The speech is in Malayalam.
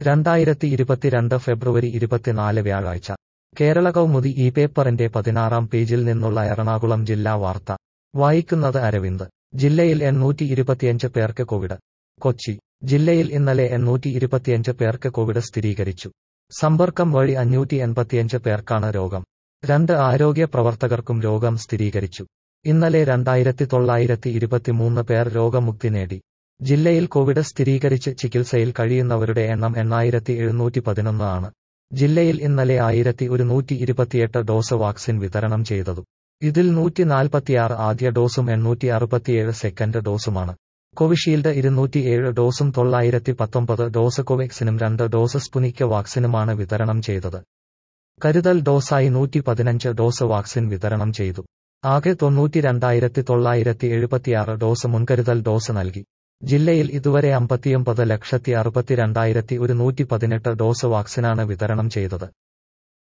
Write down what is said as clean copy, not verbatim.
2022 ഫെബ്രുവരി 24 വ്യാഴാഴ്ച കേരള കൗമുദി ഈ പേപ്പറിന്റെ 16-ാം പേജിൽ നിന്നുള്ള എറണാകുളം ജില്ലാ വാർത്ത വായിക്കുന്നത് അരവിന്ദ്. ജില്ലയിൽ 825 പേർക്ക് കോവിഡ്. കൊച്ചി ജില്ലയിൽ ഇന്നലെ 825 പേർക്ക് കോവിഡ് സ്ഥിരീകരിച്ചു. സമ്പർക്കം വഴി 585 പേർക്കാണ് രോഗം. 2 ആരോഗ്യ പ്രവർത്തകർക്കും രോഗം സ്ഥിരീകരിച്ചു. ഇന്നലെ 2923 പേർ രോഗമുക്തി നേടി. ജില്ലയിൽ കോവിഡ് സ്ഥിരീകരിച്ച് ചികിത്സയിൽ കഴിയുന്നവരുടെ എണ്ണം 8711 ആണ്. ജില്ലയിൽ ഇന്നലെ 1128 ഡോസ് വാക്സിൻ വിതരണം ചെയ്തതു. ഇതിൽ 146 ആദ്യ ഡോസും 867 സെക്കൻഡ് ഡോസുമാണ്. കോവിഷീൽഡ് 207 ഡോസും 919 ഡോസ് കോവാക്സിനും 2 ഡോസ് സ്പുട്നിക് വാക്സിനുമാണ് വിതരണം ചെയ്തത്. കരുതൽ ഡോസായി 115 ഡോസ് വാക്സിൻ വിതരണം ചെയ്തു. ആകെ 92,976 ഡോസ് മുൻകരുതൽ ഡോസ് നൽകി. ജില്ലയിൽ ഇതുവരെ 59,62,118 ഡോസ് വാക്സിനാണ് വിതരണം ചെയ്തത്.